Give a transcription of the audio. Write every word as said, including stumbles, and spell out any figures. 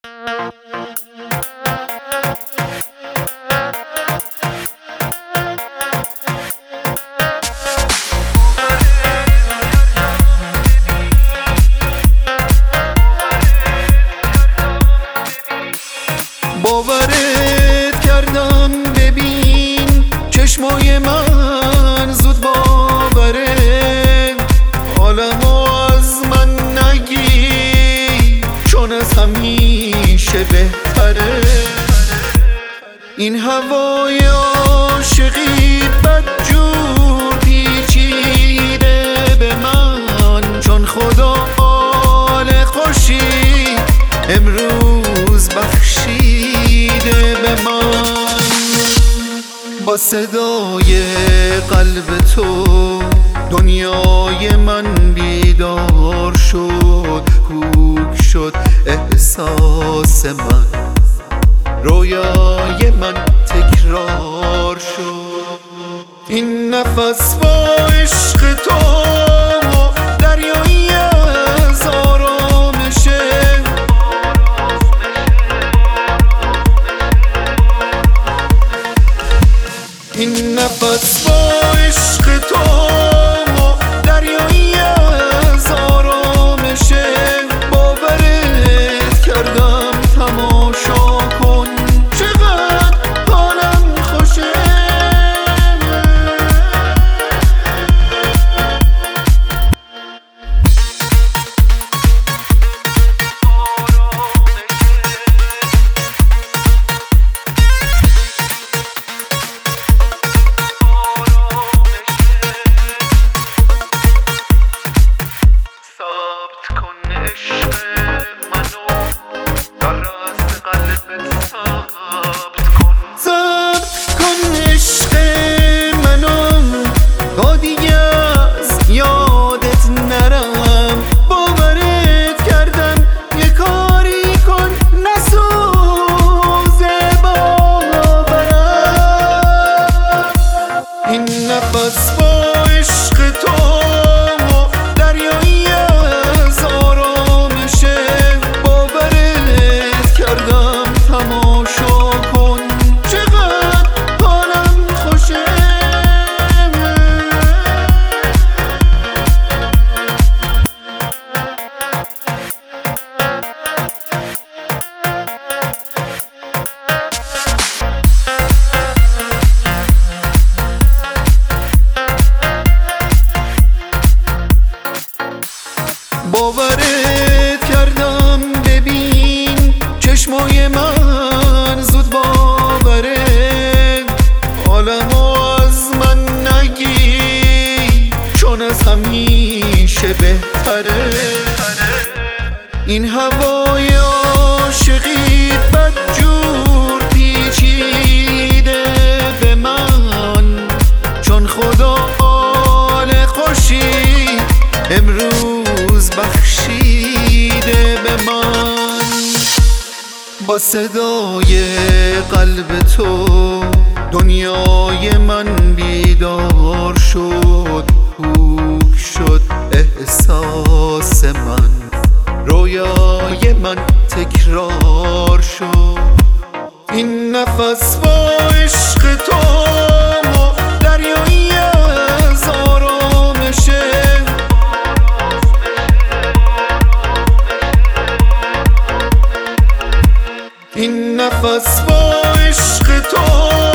باورت کردم ببین چشمای من زود باوره، حالمو از من نگی چون از همیشه بهتره. این هوای عاشقی بدجور پیچیده به من، چون خدا حال خوشی امروز بخشیده به من. با صدای قلب تو دنیای من بیدار شد، کوک شد احساس من، رویای من تکرار شد. این نفس با عشق تو دریایی از آرامشه، این نفس با عشق تو دریایی از آرامشه. باورت کردم تماشا کن چقدر حالم خوشه. نفس با عشق تو دریایی از آرامشه. باورت کردم تماشا کن چقدر حالم خوشه. باورت کردم ببین چشمای من زود باوره، حالمو از من نگی چون از همیشه بهتره. این هوای عاشقی بدجور پیچیده به من، چون خدا حال خوشی امروز بخشیده به من. با صدای قلب تو دنیای من بیدار شد، کوک شد احساس من، رویای من تکرار شد. این نفس با عشق تو دریایی از آرامشه، این نفس با عشق تو